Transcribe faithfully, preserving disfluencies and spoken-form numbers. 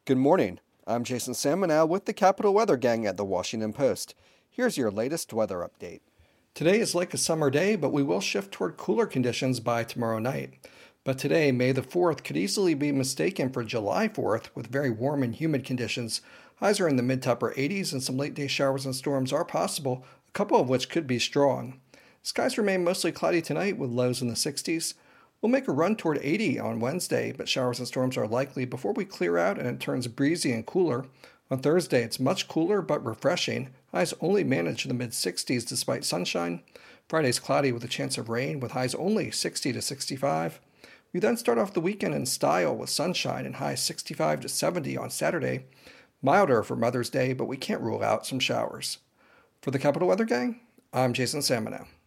Good morning. I'm Jason Salmonow with the Capital Weather Gang at the Washington Post. Here's your latest weather update. Today is like a summer day, but we will shift toward cooler conditions by tomorrow night. But today, May the fourth, could easily be mistaken for July fourth with very warm and humid conditions. Highs are in the mid to upper eighties and some late day showers and storms are possible, a couple of which could be strong. Skies remain mostly cloudy tonight with lows in the sixties. We'll make a run toward eighty on Wednesday, but showers and storms are likely before we clear out and it turns breezy and cooler. On Thursday, it's much cooler but refreshing. Highs only manage in the mid sixties despite sunshine. Friday's cloudy with a chance of rain with highs only sixty to sixty-five. We then start off the weekend in style with sunshine and highs sixty-five to seventy on Saturday. Milder for Mother's Day, but we can't rule out some showers. For the Capital Weather Gang, I'm Jason Salmonow.